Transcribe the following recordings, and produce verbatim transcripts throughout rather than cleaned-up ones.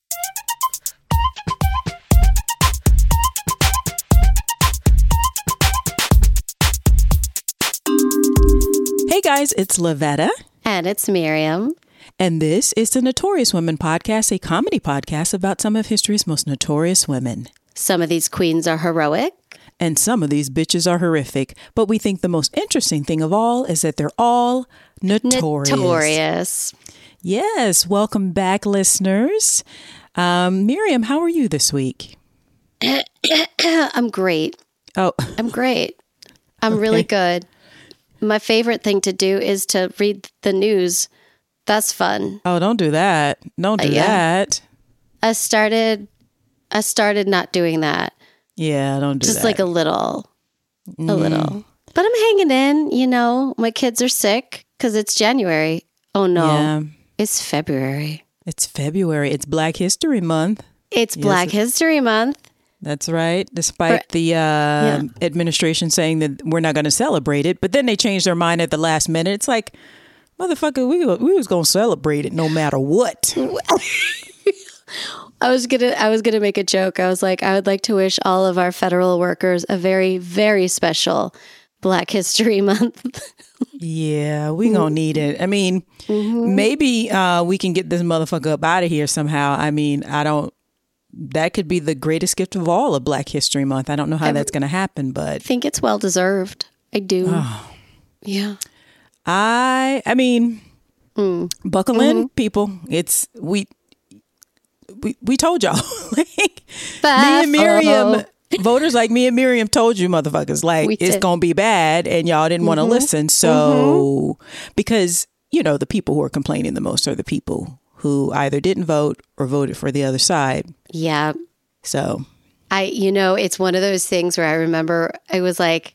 Hey guys, it's Lavetta. And it's Miriam. And this is the Notorious Women Podcast, a comedy podcast about some of history's most notorious women. Some of these queens are heroic. And some of these bitches are horrific. But we think the most interesting thing of all is that they're all notorious. Notorious. Yes. Welcome back, listeners. Um, Miriam, how are you this week? I'm great. Oh, I'm great. I'm okay. really good. My favorite thing to do is to read the news. That's fun. Oh, don't do that. Don't do uh, yeah. that. I started, I started not doing that. Yeah, don't do Just that. Just like a little, a mm. little. But I'm hanging in, you know. My kids are sick because it's January. Oh, no. Yeah. It's February. It's February. It's Black History Month. It's yes, Black History Month. That's right. Despite For, the uh, yeah. administration saying that we're not going to celebrate it. But then they changed their mind at the last minute. It's like, motherfucker, we, we was going to celebrate it no matter what. I was going to I was gonna make a joke. I was like, I would like to wish all of our federal workers a very, very special Black History Month. Yeah, we going to need it. I mean, mm-hmm. maybe uh, we can get this motherfucker up out of here somehow. I mean, I don't. That could be the greatest gift of all of Black History Month. I don't know how I that's going to happen, but I think it's well deserved. I do. Oh. Yeah. I I mean, mm. buckle mm-hmm. in, people. It's we we we told y'all. Like, me and Miriam, voters like me and Miriam told you, motherfuckers, like we it's gonna be bad, and y'all didn't mm-hmm. want to listen. So mm-hmm. because you know the people who are complaining the most are the people who either didn't vote or voted for the other side. Yeah. So I, you know, it's one of those things where I remember I was like,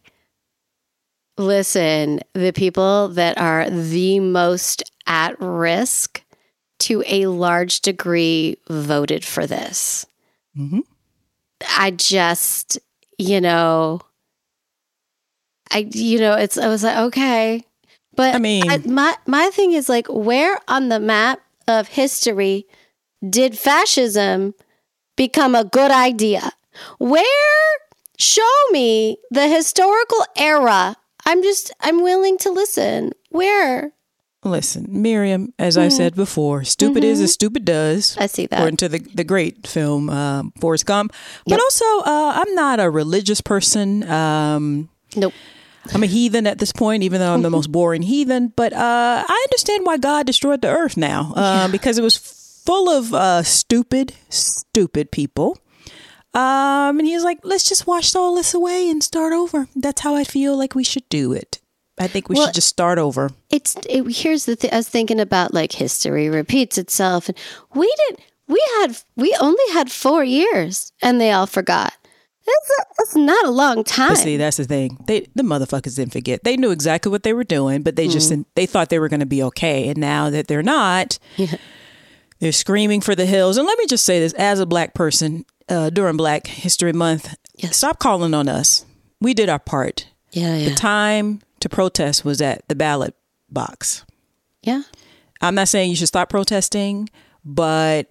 listen, the people that are the most at risk to a large degree voted for this. Mm-hmm. I just, you know, I, you know, it's, I was like, okay. But I mean, I, my, my thing is like, where on the map of history did fascism become a good idea? Where? Show me the historical era. I'm just, I'm willing to listen. Where? Listen, Miriam, as mm-hmm. I said before, stupid mm-hmm. is as stupid does. I see that. According to the, the great film, uh, Forrest Gump. But yep. also, uh, I'm not a religious person. Um, nope. I'm a heathen at this point, even though I'm the most boring heathen. But uh, I understand why God destroyed the earth now, uh, yeah. because it was full of uh, stupid, stupid people. Um, and he was like, let's just wash all this away and start over. That's how I feel like we should do it. I think we well, should just start over. It's it, here's the thing. I was thinking about like history repeats itself, and we did. We had we only had four years, and they all forgot. That's, a, that's not a long time. But see, that's the thing. They the motherfuckers didn't forget. They knew exactly what they were doing, but they mm. just they thought they were going to be okay. And now that they're not, yeah. they're screaming for the hills. And let me just say this: as a Black person uh, during Black History Month, yes. stop calling on us. We did our part. Yeah, yeah. The time to protest was at the ballot box. Yeah. I'm not saying you should stop protesting, but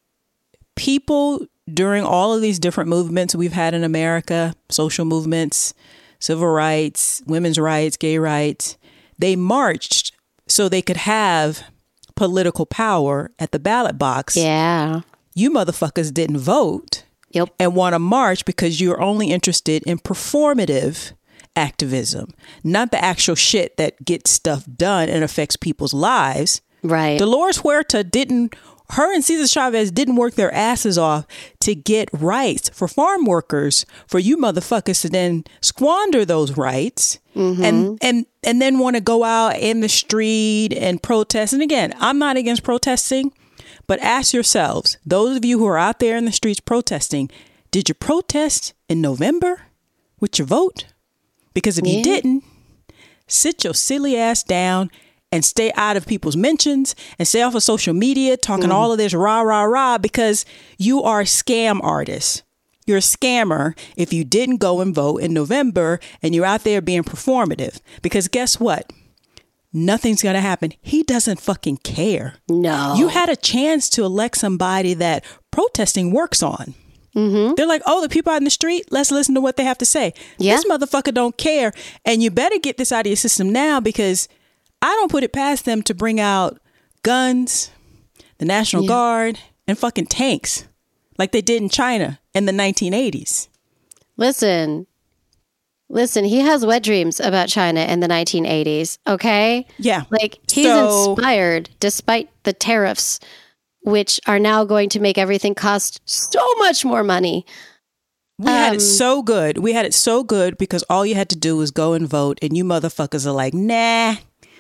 people during all of these different movements we've had in America, social movements, civil rights, women's rights, gay rights, they marched so they could have political power at the ballot box. Yeah. You motherfuckers didn't vote. Yep. And want to march because you're only interested in performative activism, not the actual shit that gets stuff done and affects people's lives. Right. Dolores Huerta didn't, her and Cesar Chavez didn't work their asses off to get rights for farm workers, for you motherfuckers to then squander those rights mm-hmm. and, and, and then want to go out in the street and protest. And again, I'm not against protesting, but ask yourselves, those of you who are out there in the streets protesting, did you protest in November with your vote? Because if yeah. you didn't, sit your silly ass down and stay out of people's mentions and stay off of social media talking mm. all of this rah, rah, rah, because you are a scam artist. You're a scammer if you didn't go and vote in November and you're out there being performative. Because guess what? Nothing's going to happen. He doesn't fucking care. No. You had a chance to elect somebody that protesting works on. Mm-hmm. They're like, oh, the people out in the street, let's listen to what they have to say. Yeah. This motherfucker don't care. And you better get this out of your system now, because I don't put it past them to bring out guns, the National Yeah. Guard, and fucking tanks like they did in China in the nineteen eighties. Listen, listen, he has wet dreams about China in the nineteen eighties, okay? Yeah. Like, he's So- inspired despite the tariffs, which are now going to make everything cost so much more money. We had Um, it so good. We had it so good because all you had to do was go and vote, and you motherfuckers are like, nah.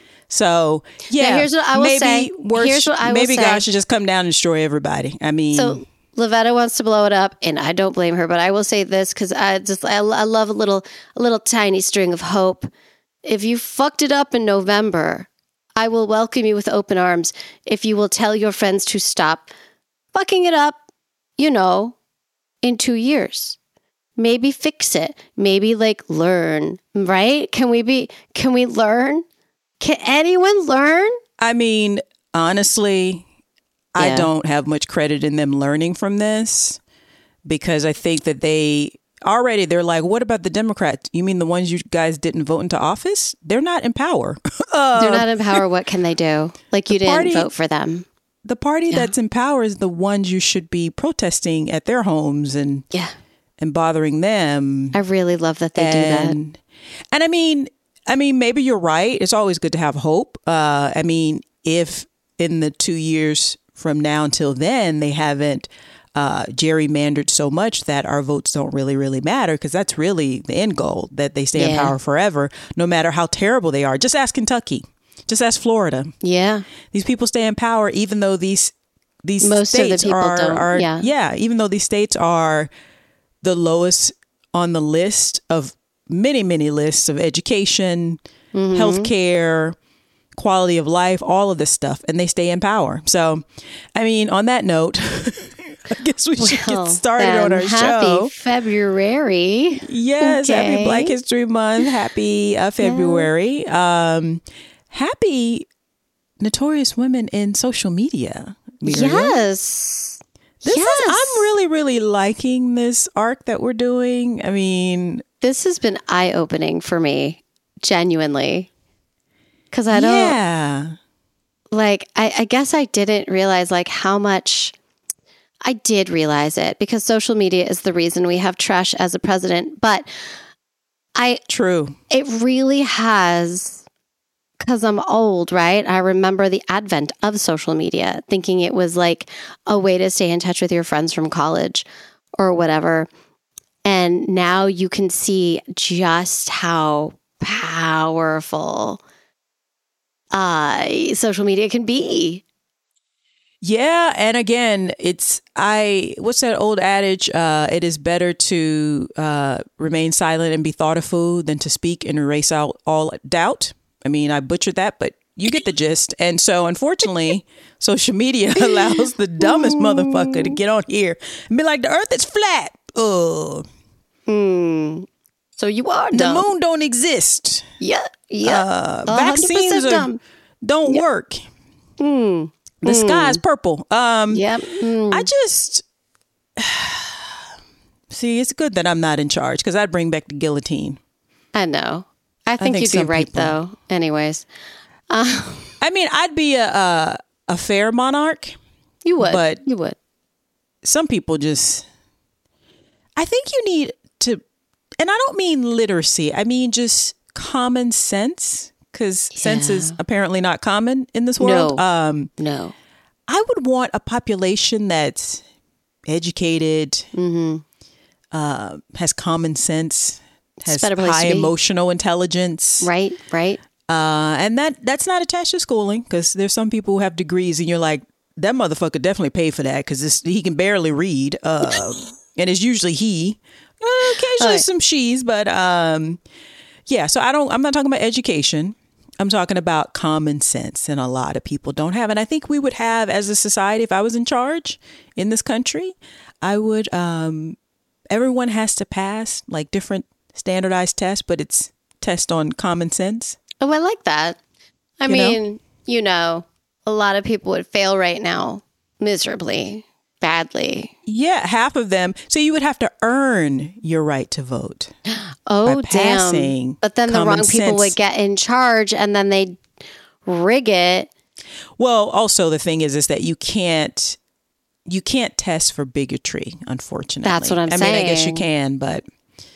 So yeah, Now, here's what I will maybe say. worse- Here's what I will maybe say. God should just come down and destroy everybody. I mean, So Lavetta wants to blow it up, and I don't blame her. But I will say this because I just I, I love a little a little tiny string of hope. If you fucked it up in November, I will welcome you with open arms. If you will tell your friends to stop fucking it up, you know, in two years, maybe fix it. Maybe like learn. Right? Can we be? Can we learn? Can anyone learn? I mean, honestly, I Yeah. don't have much credit in them learning from this, because I think that they already, they're like, what about the Democrats? You mean the ones you guys didn't vote into office? They're not in power. uh, They're not in power. What can they do? Like you didn't party- vote for them. the party Yeah. that's in power is the ones you should be protesting at their homes and Yeah. and bothering them. I really love that they do that. and, And I mean, I mean, maybe you're right. It's always good to have hope. Uh, I mean, if in the two years from now until then, they haven't uh, gerrymandered so much that our votes don't really, really matter, because that's really the end goal, that they stay in Yeah. power forever, no matter how terrible they are. Just ask Kentucky. Just ask Florida. Yeah. These people stay in power, even though these these Most of the states people are, don't, are yeah. yeah, even though these states are the lowest on the list of many, many lists of education, Mm-hmm. healthcare, quality of life, all of this stuff, and they stay in power. So, I mean, on that note, I guess we should Well, get started then, on our happy show. February. Yes, Okay. happy Black History Month. Happy uh, February. Um, happy Notorious Women in Social Media. Miriam. Yes. This yes. is, I'm really, really liking this arc that we're doing. I mean, This has been eye-opening for me, genuinely. Because I don't, yeah. like, I, I guess I didn't realize, like, how much, I did realize it, because social media is the reason we have trash as a president. But I, True. it really has, because I'm old, right? I remember the advent of social media, thinking it was like a way to stay in touch with your friends from college or whatever. And now you can see just how powerful uh, social media can be. Yeah, and again, it's I. What's that old adage? Uh, it is better to uh, remain silent and be thought a fool than to speak and erase out all doubt. I mean, I butchered that, but you get the gist. And so, unfortunately, social media allows the dumbest motherfucker to get on here and be like, "The Earth is flat." Oh, Mm. So you are the dumb. moon don't exist. Yeah, yeah. Uh, one hundred percent vaccines are, dumb. don't work. Mm. The sky is purple. Um, Yep. Mm. I just see. It's good that I'm not in charge, because I'd bring back the guillotine. I know. I think, think you'd be some right, people- though. Anyways, I mean, I'd be a a, a fair monarch. you would. But- you would. Some people just. I think you need to, and I don't mean literacy. I mean just common sense, because sense is Yeah. apparently not common in this world. No. Um, No. I would want a population that's educated, Mm-hmm. uh, has common sense, has better place high to be. emotional intelligence, Right. Right. uh, and that that's not attached to schooling, because there's some people who have degrees, and you're like, that motherfucker definitely paid for that, because he can barely read, uh, and it's usually he, uh, occasionally Right. some she's, but um, yeah. So I don't. I'm not talking about education. I'm talking about common sense, and a lot of people don't have. And I think we would have, as a society, if I was in charge in this country, I would. Um, everyone has to pass like different standardized tests, but it's test on common sense. Oh, I like that. I You know? mean, you know, a lot of people would fail right now miserably. badly. Yeah, half of them. So you would have to earn your right to vote. Oh, damn. But then the wrong people sense. would get in charge and then they'd rig it. Well, also the thing is, is that you can't, you can't test for bigotry, unfortunately. That's what I'm I saying. I mean, I guess you can, but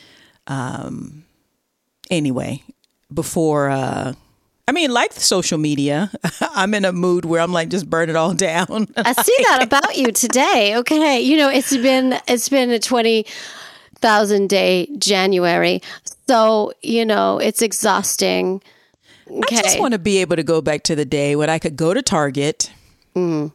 um, anyway, before, uh, I mean, like social media, I'm in a mood where I'm like, just burn it all down. I see that about you today. Okay. You know, it's been, it's been a twenty thousand day January. So, you know, it's exhausting. Okay. I just want to be able to go back to the day when I could go to Target, mm.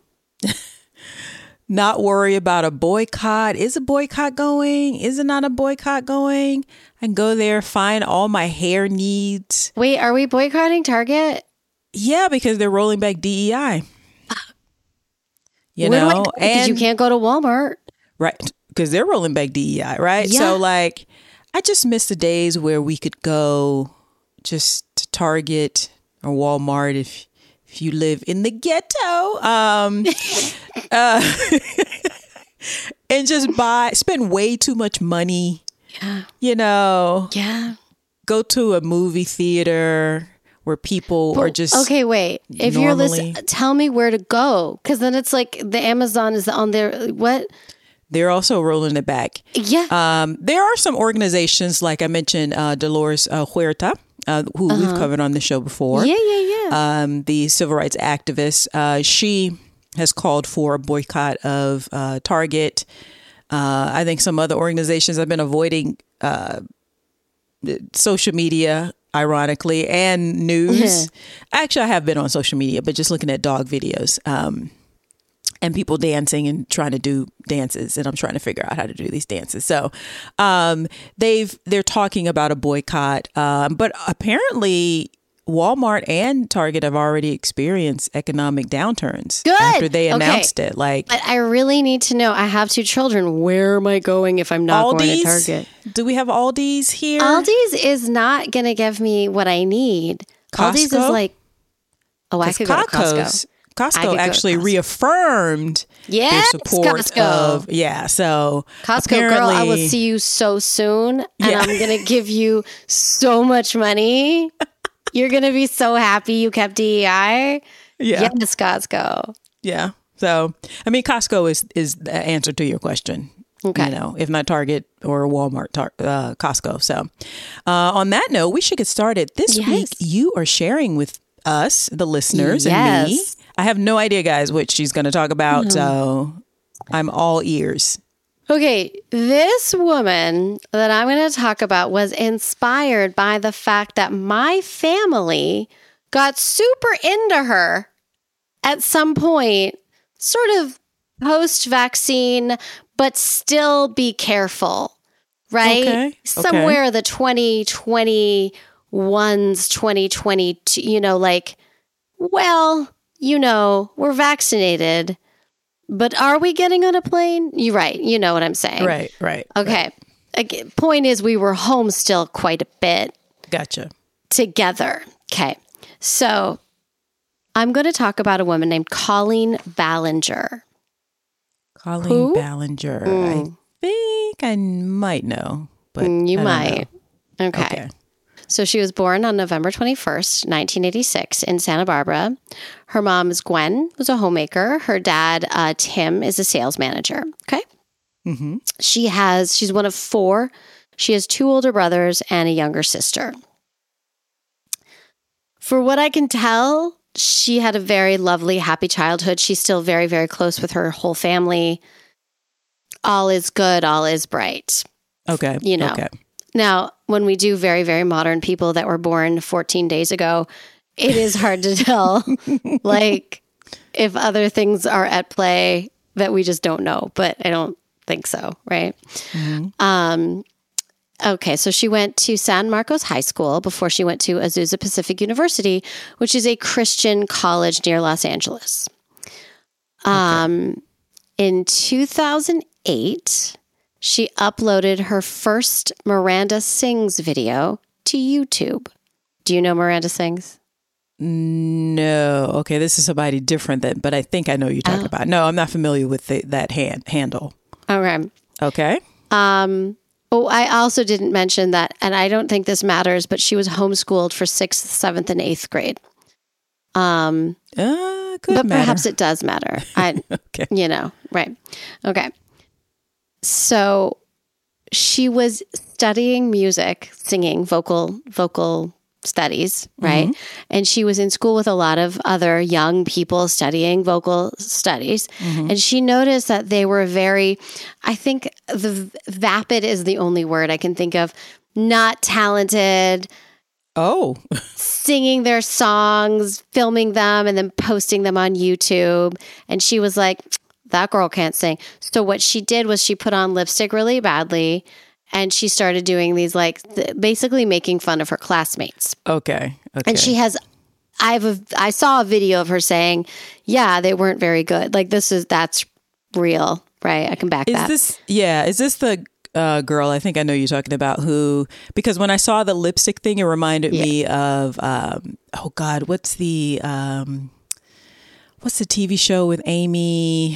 not worry about a boycott. Is a boycott going? Is it not a boycott going? I can go there, find all my hair needs. Wait, are we boycotting Target? Yeah, because they're rolling back D E I. You Where know, and you can't go to Walmart. Right. Because they're rolling back D E I, right? Yeah. So like, I just miss the days where we could go just to Target or Walmart if if you live in the ghetto, um, uh, and just buy, spend way too much money. Yeah. You know. Yeah. Go to a movie theater where people but, are just okay. Wait, if normally, you're listening, tell me where to go, because then it's like the Amazon is on there. What? They're also rolling it back. Yeah. Um, there are some organizations, like I mentioned, uh, Dolores uh, Huerta, uh, who uh-huh. we've covered on the show before. Yeah, yeah, yeah. Um, the civil rights activist. Uh, she has called for a boycott of uh, Target. Uh, I think some other organizations have been avoiding uh, social media, ironically, and news. Actually, I have been on social media, but just looking at dog videos. Um And people dancing and trying to do dances, and I'm trying to figure out how to do these dances. So, um, they've they're talking about a boycott, um, but apparently Walmart and Target have already experienced economic downturns Good. after they announced okay. it. Like, but I really need to know. I have two children. Where am I going if I'm not Aldi's? going to Target? Do we have Aldi's here? Aldi's is not going to give me what I need. Costco? Aldi's is like, oh, I could go to Costco. Costco actually Costco. reaffirmed yes, their support Costco. of, yeah, so Costco girl, I will see you so soon, and yeah. I'm going to give you so much money. You're going to be so happy you kept D E I. Yeah. Yes, Costco. Yeah. So, I mean, Costco is, is the answer to your question. Okay. You know, if not Target or Walmart, tar- uh, Costco. So, uh, on that note, we should get started. This yes. week, you are sharing with us, the listeners, yes. and me. I have no idea, guys, what she's going to talk about. Mm-hmm. So I'm all ears. Okay. This woman that I'm going to talk about was inspired by the fact that my family got super into her at some point, sort of post-vaccine, but still be careful, right? Okay. Somewhere okay. the twenty twenty-ones, twenty twenty-two, you know, like, well... You know, we're vaccinated, but are we getting on a plane? You're right. You know what I'm saying. Right, right. Okay. Right. Again, point is, we were home still quite a bit. Gotcha. Together. Okay. So I'm going to talk about a woman named Colleen Ballinger. Colleen Who? Ballinger. Mm. I think I might know, but mm, you I might. Know. Okay. okay. So she was born on November twenty-first, nineteen eighty-six in Santa Barbara. Her mom is Gwen, was a homemaker. Her dad, uh, Tim, is a sales manager. Okay. Mm-hmm. She has, she's one of four. She has two older brothers and a younger sister. For what I can tell, she had a very lovely, happy childhood. She's still very, very close with her whole family. All is good. All is bright. Okay. You know. Okay. Now, when we do very, very modern people that were born fourteen days ago, it is hard to tell, like, if other things are at play that we just don't know. But I don't think so, right? Mm-hmm. Um, okay, so she went to San Marcos High School before she went to Azusa Pacific University, which is a Christian college near Los Angeles. Um, okay. In two thousand eight... she uploaded her first Miranda Sings video to YouTube. Do you know Miranda Sings? No. Okay, this is somebody different than, but I think I know who you're talking Oh. about. No, I'm not familiar with the, that hand handle. Okay. Okay. Um, oh, I also didn't mention that, and I don't think this matters, but she was homeschooled for sixth, seventh, and eighth grade. Um, Uh, could but matter. perhaps it does matter. I, Okay. you know, right. Okay. So she was studying music, singing, vocal, vocal studies, right? Mm-hmm. And she was in school with a lot of other young people studying vocal studies. Mm-hmm. And she noticed that they were very, I think the vapid is the only word I can think of, not talented, Oh. singing their songs, filming them, and then posting them on YouTube. And she was like, that girl can't sing. So what she did was she put on lipstick really badly, and she started doing these, like, th- basically making fun of her classmates. Okay. Okay. And she has, I have a, I saw a video of her saying, yeah, they weren't very good. Like, this is, that's real, right? I can back Is that. this, yeah, is this the uh, girl, I think I know you're talking about, who, because when I saw the lipstick thing, it reminded Yeah. me of, um, oh God, what's the, um, what's the T V show with Amy,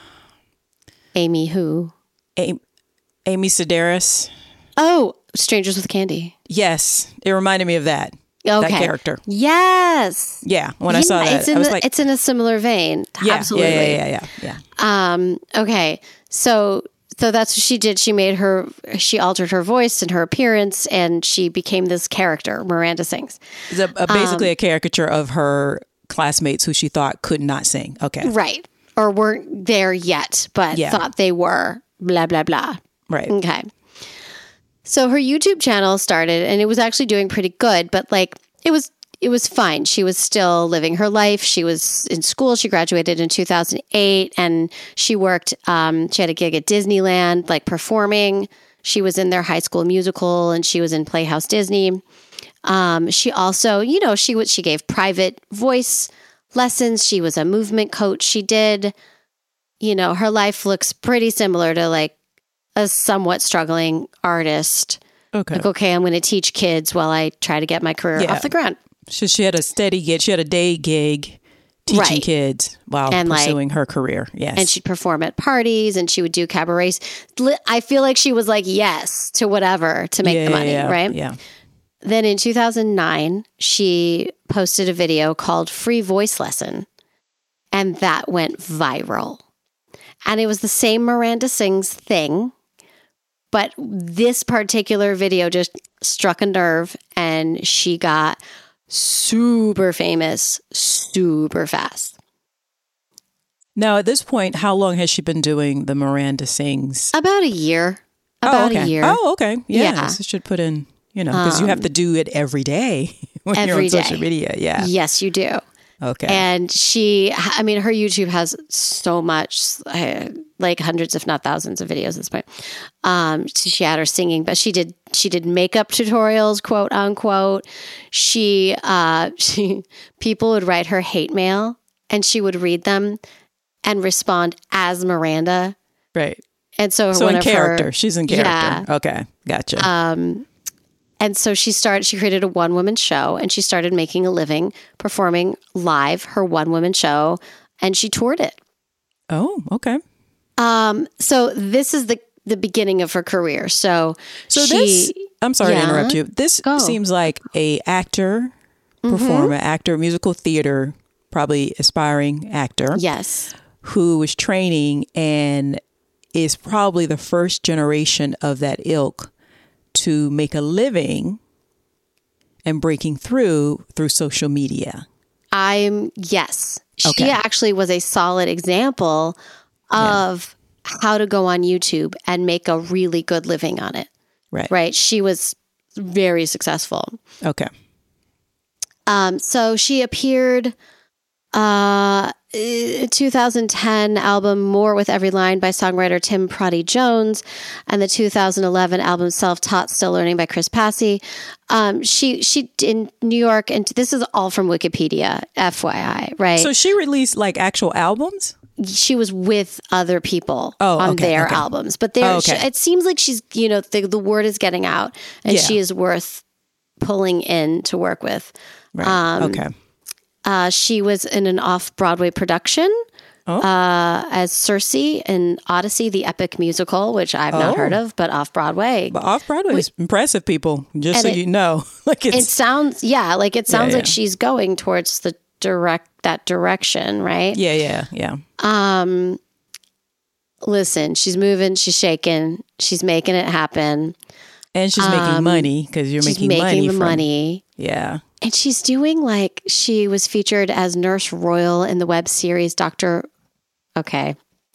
Amy who? Amy, Amy Sedaris? Oh, Strangers with Candy. Yes, it reminded me of that, Okay. that character. Yes. Yeah, when I Yeah, saw that, it's in I was the- like, it's in a similar vein. yeah, Absolutely. yeah, yeah, yeah, yeah, yeah. Um, okay. So, so that's what she did. She made her, she altered her voice and her appearance, and she became this character, Miranda Sings. It's a, a, basically Um, a caricature of her classmates who she thought could not sing. Okay, Right. Or weren't there yet, but Yeah. thought they were, blah, blah, blah. right. Okay. So her YouTube channel started, and it was actually doing pretty good, but like it was it was fine. She was still living her life. She was in school. She graduated in two thousand eight, and she worked um, she had a gig at Disneyland, like performing. She was in their High School Musical, and she was in Playhouse Disney. Um, she also, you know, she was she gave private voice lessons. She was a movement coach. She did, you know, her life looks pretty similar to like a somewhat struggling artist. Okay. Like, okay, I'm going to teach kids while I try to get my career Yeah. off the ground. So she had a steady gig. She had a day gig teaching Right. kids while And, like- pursuing her career. Yes. And she'd perform at parties, and she would do cabarets. Li- I feel like she was like yes to whatever to make yeah, the money, yeah, right? Yeah. Then in two thousand nine, she posted a video called Free Voice Lesson, and that went viral. And it was the same Miranda Sings thing, but this particular video just struck a nerve, and she got super famous super fast. Now, at this point, how long has she been doing the Miranda Sings? About a year. oh, About okay. a year. Oh, okay. Yeah. Yeah. So should put in, you know, because you have to do it every day when you're Every on social day. media. Yeah. Yes, you do. Okay. And she, I mean, her YouTube has so much, uh, like hundreds, if not thousands of videos at this point. Um, so she had her singing, but she did, she did makeup tutorials, quote unquote. She, uh, she, people would write her hate mail, and she would read them and respond as Miranda. right. And so, So one in of character. her, She's in character. Yeah. Okay. Gotcha. Um, and so she started, she created a one woman show, and she started making a living performing live her one woman show, and she toured it. oh, okay. Um, so this is the, the beginning of her career. So, So she, this, I'm sorry Yeah. to interrupt you. This Go. seems like a actor, performer, actor, musical theater, probably aspiring actor yes, who was training and is probably the first generation of that ilk to make a living and breaking through through social media. I'm, yes. She Okay. actually was a solid example of how to go on YouTube and make a really good living on it. Right. Right. She was very successful. Okay. Um, so she appeared uh uh, two thousand ten album More with Every Line by songwriter Tim Proddy Jones, and the two thousand eleven album Self-Taught Still Learning by Chris Passy. Um, she she in New York, and this is all from Wikipedia, F Y I, right? So she released like actual albums? She was with other people Oh, on okay, their okay. albums, but there Oh, okay. she- it seems like she's, you know, the, the word is getting out, and Yeah. she is worth pulling in to work with. Right. Um, okay. Uh, she was in an off-Broadway production oh. uh, as Circe in Odyssey, the epic musical, which I've oh. not heard of, but off-Broadway. But off-Broadway is impressive, people, just so it, you know. like it's, It sounds, yeah, like it sounds yeah, yeah. like she's going towards the direct that direction, right? Yeah, yeah, yeah. Um, listen, she's moving, she's shaking, she's making it happen. And she's making um, money because you're making, making money the from, money. Yeah. And she's doing like, she was featured as Nurse Royal in the web series Doctor Okay.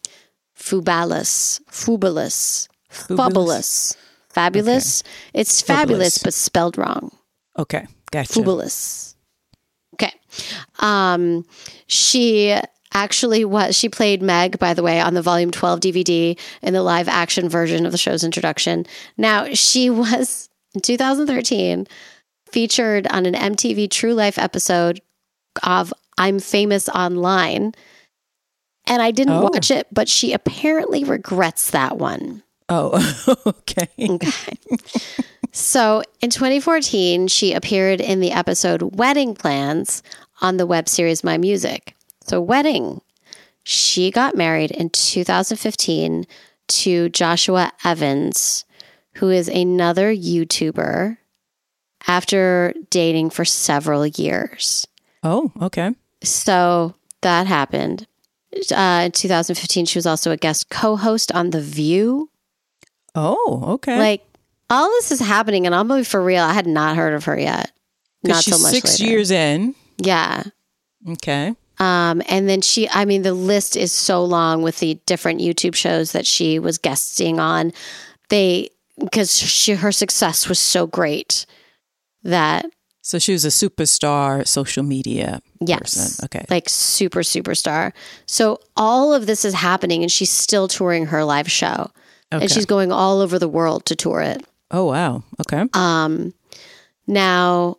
Fubalus. Fubalus. Fabulous. Fabulous. Okay. It's fabulous, but spelled wrong. Okay. Gotcha. Fabulous. Okay. Um, she actually was, she played Meg, by the way, on the Volume twelve D V D in the live action version of the show's introduction. Now, she was, in two thousand thirteen, featured on an M T V True Life episode of I'm Famous Online. And I didn't oh. watch it, but she apparently regrets that one. Oh, okay. Okay. So in twenty fourteen, she appeared in the episode Wedding Plans on the web series My Music. So Wedding, she got married in two thousand fifteen to Joshua Evans, who is another YouTuber, after dating for several years. Oh, okay. So that happened. Uh, in two thousand fifteen, she was also a guest co-host on The View. Oh, okay. Like, all this is happening, and I'm going to be for real. I had not heard of her yet. Not she's so much six later. years in. Yeah. Okay. Um, and then she, I mean, the list is so long with the different YouTube shows that she was guesting on. They, because she, her success was so great that. So she was a superstar social media yes, person. Okay. Like super, superstar. So all of this is happening, and she's still touring her live show. Okay. And she's going all over the world to tour it. Oh, wow. Okay. Um, now,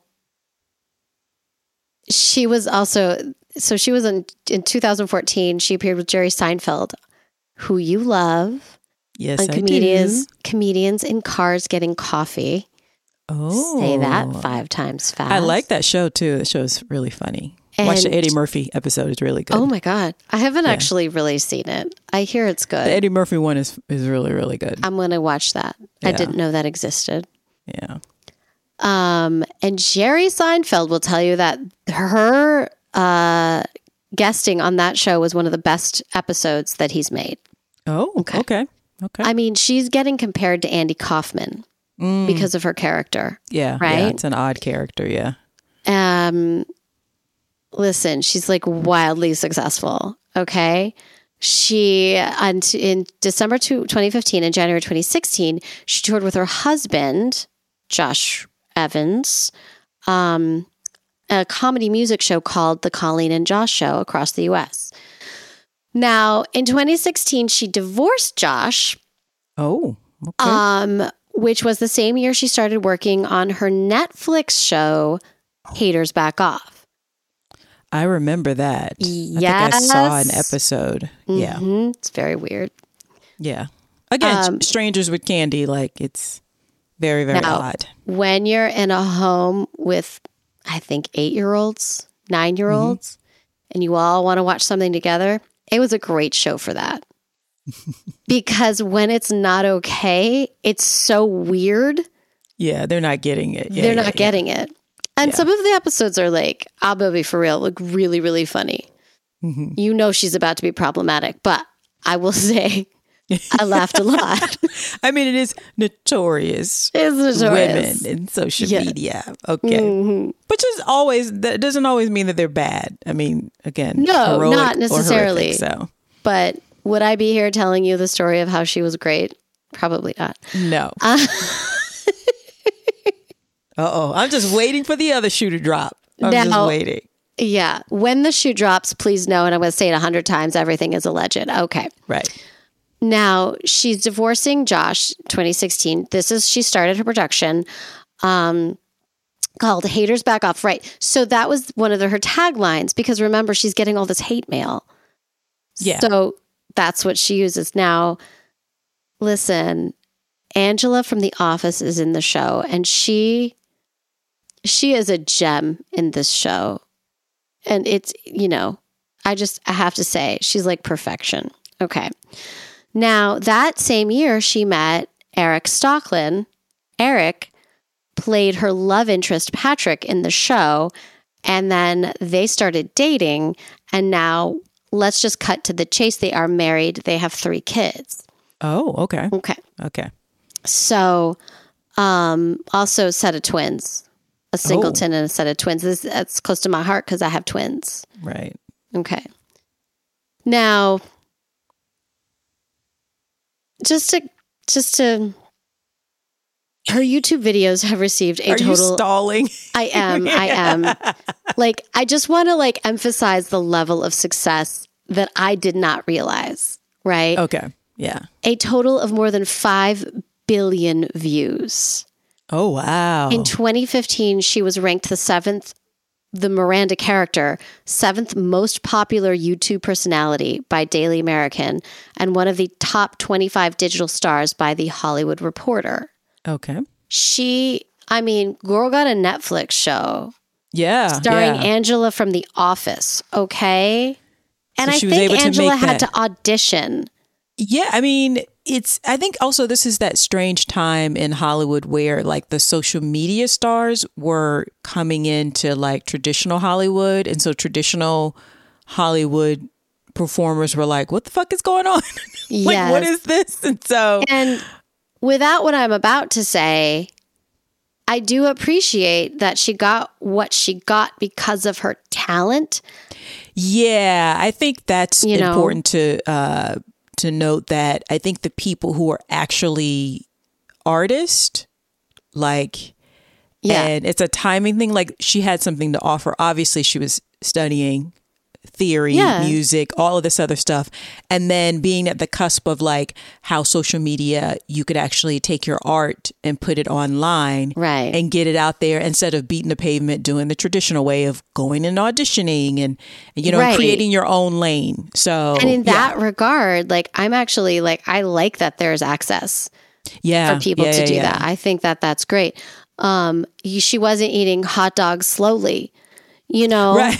she was also, so she was in, in two thousand fourteen, she appeared with Jerry Seinfeld, who you love. Yes, on I comedians, do. Comedians in Cars Getting Coffee. Oh. Say that five times fast. I like that show, too. The show is really funny. And watch the Eddie Murphy episode. It's really good. Oh, my God. I haven't yeah. actually really seen it. I hear it's good. The Eddie Murphy one is, is really, really good. I'm going to watch that. Yeah. I didn't know that existed. Yeah. Um, and Jerry Seinfeld will tell you that her uh, guesting on that show was one of the best episodes that he's made. Oh, okay. Okay. okay. I mean, she's getting compared to Andy Kaufman mm. because of her character. Yeah. Right? Yeah, it's an odd character. Yeah. Um. Listen, she's like wildly successful. Okay. She, in December twenty fifteen and January twenty sixteen, she toured with her husband, Josh Evans, um, a comedy music show called The Colleen and Josh Show across the U S. Now, in twenty sixteen, she divorced Josh. Oh, okay. Um, which was the same year she started working on her Netflix show, Haters Back Off. I remember that. Yes. I think I saw an episode. Mm-hmm. Yeah. It's very weird. Yeah. Again, um, strangers with candy, like it's very, very now, odd. When you're in a home with, I think, eight-year-olds, nine-year-olds, mm-hmm. and you all want to watch something together, it was a great show for that. Because when it's not okay, it's so weird. Yeah, they're not getting it. Yeah, they're yeah, not yeah. getting it. And yeah. some of the episodes are like, I'll be for real, like really, really funny. Mm-hmm. You know she's about to be problematic, but I will say I laughed a lot. I mean, it is notorious. It's notorious. Women in social yeah. media. Okay. Mm-hmm. Which is always, that doesn't always mean that they're bad. I mean, again, no, not necessarily. Horrific, so. But would I be here telling you the story of how she was great? Probably not. No. Uh- Uh-oh. I'm just waiting for the other shoe to drop. I'm now, just waiting. Yeah. When the shoe drops, please know, and I'm going to say it a hundred times, everything is alleged. Okay. Right. Now, she's divorcing Josh, twenty sixteen. This is, she started her production um, called Haters Back Off. Right. So that was one of the, her taglines, because remember, she's getting all this hate mail. Yeah. So that's what she uses. Now, listen, Angela from The Office is in the show, and she... She is a gem in this show. And it's, you know, I just, I have to say, she's like perfection. Okay. Now, that same year, she met Eric Stocklin. Eric played her love interest, Patrick, in the show. And then they started dating. And now let's just cut to the chase. They are married. They have three kids. Oh, okay. Okay. Okay. So, um, also a set of twins, a singleton Oh. and a set of twins. This, that's close to my heart because I have twins. Right. Okay. Now, just to, just to, her YouTube videos have received a Are total. you stalling? I am. I am. Like, I just want to like emphasize the level of success that I did not realize. Right. Okay. Yeah. A total of more than five billion views. Oh, wow. In twenty fifteen, she was ranked the seventh, the Miranda character, seventh most popular YouTube personality by Daily American, and one of the top twenty-five digital stars by The Hollywood Reporter. Okay. She, I mean, girl got a Netflix show. Yeah. Starring yeah. Angela from The Office. Okay. And So I she was think able to Angela make had that. to audition. Yeah, I mean, it's, I think also this is that strange time in Hollywood where like the social media stars were coming into like traditional Hollywood. And so traditional Hollywood performers were like, what the fuck is going on? Like, Yes. what is this? And so, And without what I'm about to say, I do appreciate that she got what she got because of her talent. yeah, I think that's You know. important to, uh, to note that I think the people who are actually artists, like, Yeah. and it's a timing thing. Like she had something to offer. Obviously she was studying theory, Yeah. music, all of this other stuff. And then being at the cusp of like how social media, you could actually take your art and put it online Right. and get it out there instead of beating the pavement, doing the traditional way of going and auditioning and, you know, Right. creating your own lane. So, And in yeah. that regard, like I'm actually like, I like that there's access yeah, for people yeah, to yeah, do yeah. that. I think that that's great. Um, you- she wasn't eating hot dogs slowly, you know, Right.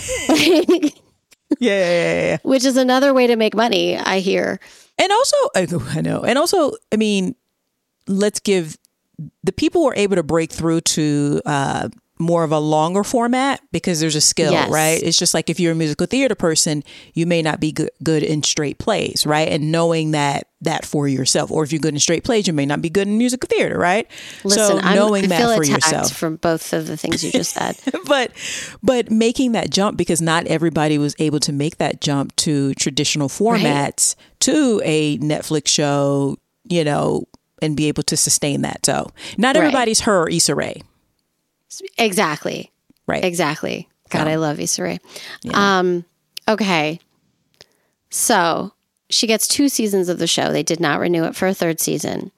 Yeah, yeah, yeah, yeah. which is another way to make money, I hear. And also, I I know, and also, I mean, let's give the people who are able to break through to uh, more of a longer format because there's a skill, Yes. right? It's just like if you're a musical theater person, you may not be good, good in straight plays, right? And knowing that that for yourself, or if you're good in straight plays, you may not be good in musical theater, right? Listen, so I'm, knowing I that feel for attacked yourself. from both of the things you just said. but but making that jump because not everybody was able to make that jump to traditional formats to a Netflix show, you know, and be able to sustain that. So not Right. everybody's her or Issa Rae. Exactly. Right. Exactly. God, So. I love Issa Rae. Um, okay. So she gets two seasons of the show. They did not renew it for a third season.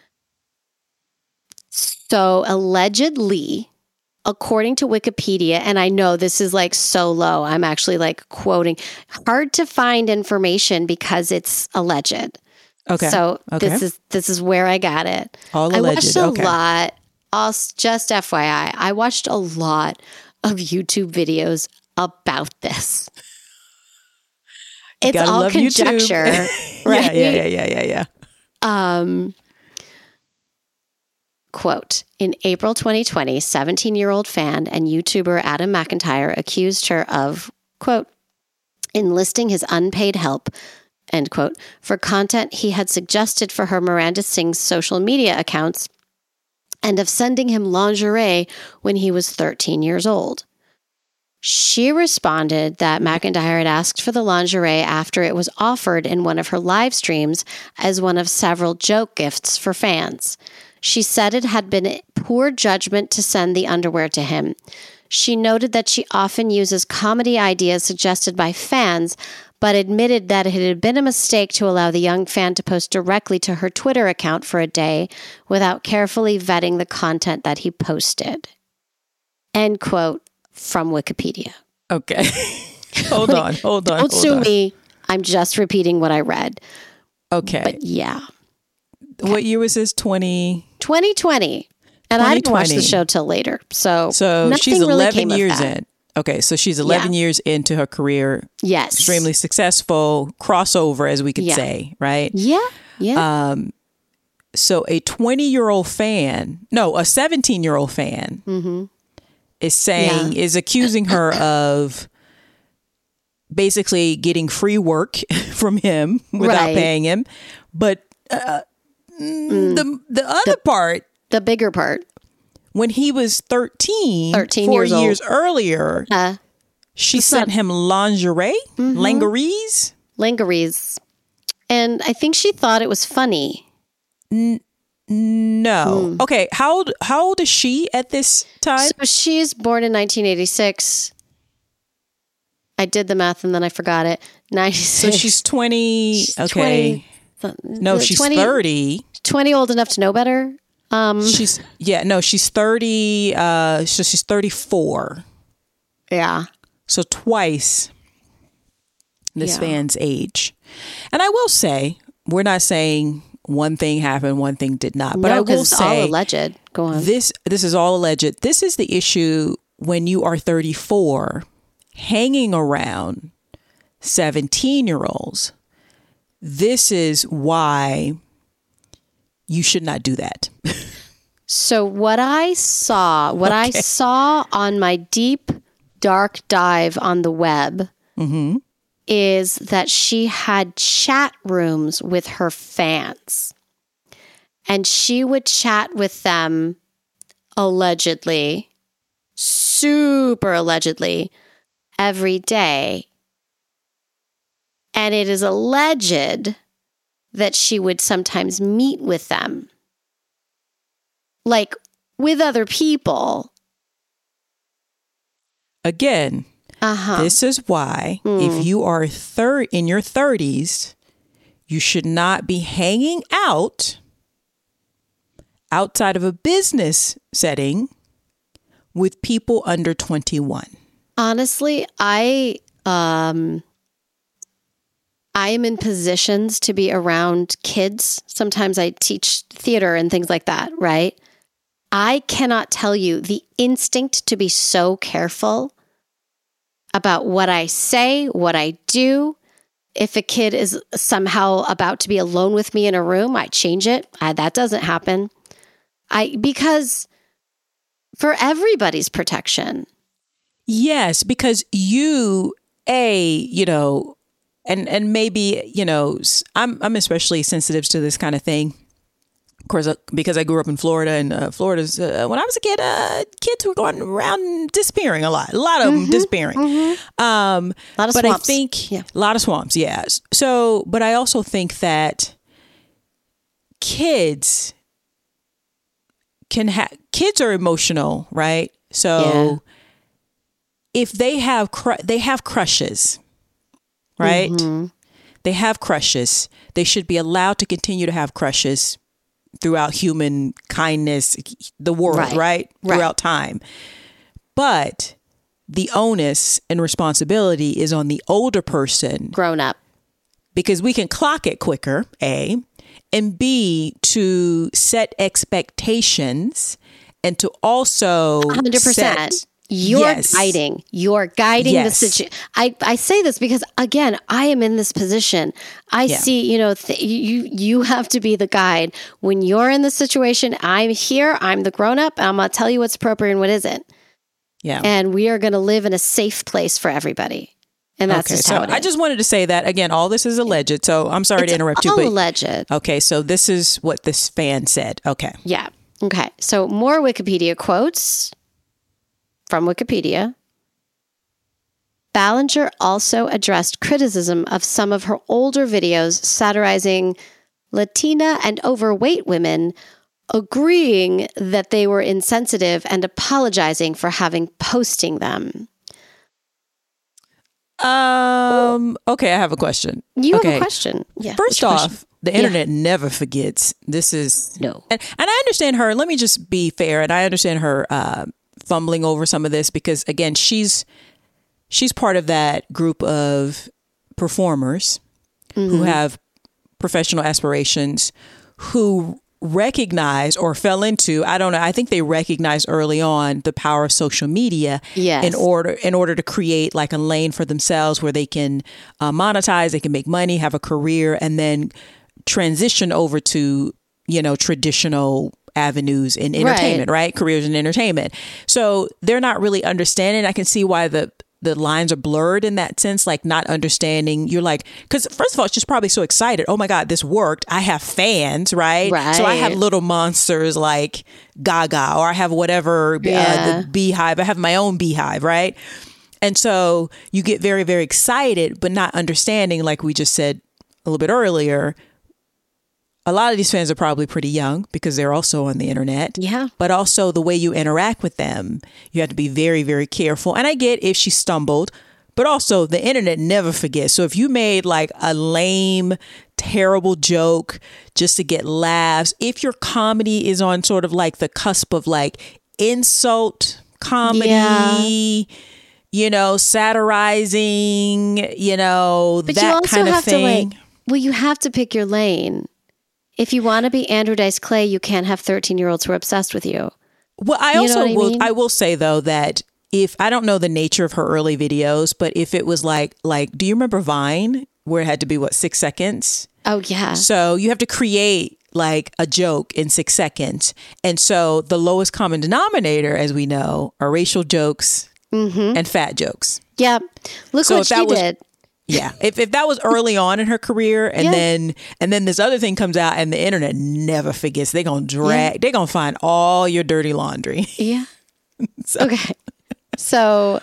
So allegedly, according to Wikipedia, and I know this is like so low, I'm actually like quoting, hard to find information because it's alleged. Okay. So okay. this is this is where I got it. All I alleged. watched a Okay. lot. Also, just F Y I, I watched a lot of YouTube videos about this. It's Gotta all love YouTube. conjecture, right? Yeah, yeah, yeah, yeah, yeah, yeah. Um, quote, in April twenty twenty, seventeen-year-old fan and YouTuber Adam McIntyre accused her of, quote, enlisting his unpaid help, end quote, for content he had suggested for her Miranda Sings social media accounts and of sending him lingerie when he was thirteen years old. She responded that McIntyre had asked for the lingerie after it was offered in one of her live streams as one of several joke gifts for fans. She said it had been poor judgment to send the underwear to him. She noted that she often uses comedy ideas suggested by fans, but admitted that it had been a mistake to allow the young fan to post directly to her Twitter account for a day without carefully vetting the content that he posted. End quote from Wikipedia. Okay. hold on. Hold on. Don't hold sue on. me. I'm just repeating what I read. Okay. But yeah. What year was this? twenty twenty twenty. And I didn't watch the twenty twenty. show till later. So, So nothing she's really eleven came of years that. in. Okay, so she's eleven Yeah. years into her career. Yes. Extremely successful, crossover, as we could Yeah. say, right? Yeah. Yeah. Um, so a twenty-year-old fan, no, a seventeen-year-old fan mm-hmm. is saying, Yeah. is accusing her of basically getting free work from him without Right. paying him. But uh, mm. the the other The- part, The bigger part. when he was thirteen, thirteen four years old. years earlier, Uh, she It's sent not- him lingerie, Mhm. lingeries. lingeries. And I think she thought it was funny. N- no. Mm. Okay. How old, how old is she at this time? So she's born in nineteen eighty-six. I did the math and then I forgot it. So ninety-six. she's twenty. She's Okay. twenty. No, she's twenty, thirty. twenty old enough to know better. Um, She's yeah. No, she's thirty. Uh, so she's thirty-four. yeah. So twice this Yeah. fan's age. And I will say, we're not saying one thing happened, one thing did not. But no, I will because it's all say alleged. Go on. this this is all alleged. This is the issue when you are thirty-four, hanging around seventeen-year-olds. This is why you should not do that. So what I saw, what I Okay. saw on my deep, dark dive on the web Mm-hmm. is that she had chat rooms with her fans. And she would chat with them allegedly, super allegedly, every day. And it is alleged that she would sometimes meet with them, like with other people. Again, Uh-huh. this is why Mm. if you are third in your thirties, you should not be hanging out outside of a business setting with people under twenty-one. Honestly, I um I am in positions to be around kids. Sometimes I teach theater and things like that, right? I cannot tell you the instinct to be so careful about what I say, what I do. If a kid is somehow about to be alone with me in a room, I change it. I, that doesn't happen. I because for everybody's protection. Yes, because you, a, you know, and and maybe, you know, s- I'm I'm especially sensitive to this kind of thing. Of course, uh, because I grew up in Florida, and uh, Florida's uh, when I was a kid, uh, kids were going around disappearing a lot, a lot of them disappearing. Um, A lot of but swamps. I think Yeah. a lot of swamps, yes. So, but I also think that kids can have kids are emotional, right? So Yeah. if they have cr- they have crushes, right? Mhm. They have crushes. They should be allowed to continue to have crushes throughout human kindness, the world, Right. right? Right. Throughout time. But the onus and responsibility is on the older person Grown up. because we can clock it quicker, A, and B, to set expectations and to also one hundred percent. set- You're Yes. guiding. You're guiding Yes. the situation. I, I say this because, again, I am in this position. I Yeah. see, you know, th- you you have to be the guide. When you're in the situation, I'm here. I'm the grown up. And I'm going to tell you what's appropriate and what isn't. Yeah. And we are going to live in a safe place for everybody. And that's Okay, just so how it is. I just wanted to say that again. All this is alleged, so I'm sorry It's to interrupt you, all but alleged. okay. So this is what this fan said. Okay, Yeah. Okay. So more Wikipedia quotes from Wikipedia. Ballinger also addressed criticism of some of her older videos satirizing Latina and overweight women, agreeing that they were insensitive and apologizing for having posting them. um, okay. I have a question. You okay. have a question. Yeah. First which off, question? the Yeah. internet never forgets. This is No. and, and I understand her. Let me just be fair, and I understand her uh, fumbling over some of this because again, she's she's part of that group of performers who have professional aspirations, who recognized or fell into, I don't know, I think they recognized early on the power of social media Yes. in order in order to create like a lane for themselves where they can uh, monetize, they can make money, have a career, and then transition over to, you know, traditional avenues in entertainment, right? right? Careers in entertainment. So they're not really understanding. I can see why the the lines are blurred in that sense, like not understanding. You're like, because first of all, she's probably so excited. Oh my God, this worked. I have fans, right? Right. So I have little monsters like Gaga, or I have whatever, Yeah. uh, the Beehive. I have my own Beehive, right? And so you get very, very excited, but not understanding, like we just said a little bit earlier, a lot of these fans are probably pretty young because they're also on the internet. Yeah. But also the way you interact with them, you have to be very, very careful. And I get if she stumbled, but also the internet never forgets. So if you made like a lame, terrible joke just to get laughs, if your comedy is on sort of like the cusp of like insult comedy, Yeah. you know, satirizing, you know, But you that also kind of have thing. to like, well, you have to pick your lane. If you want to be Andrew Dice Clay, you can't have thirteen year olds who are obsessed with you. Well, I You know also what I will. mean? I will say though that if I don't know the nature of her early videos, but if it was like like, do you remember Vine where it had to be what six seconds? Oh, yeah. So you have to create like a joke in six seconds, and so the lowest common denominator, as we know, are racial jokes and fat jokes. Yeah. Look So what if that she was- did. Yeah, if if that was early on in her career, and Yeah. then and then this other thing comes out, and the internet never forgets. They're gonna drag. They're gonna find all your dirty laundry. Yeah. Okay. So,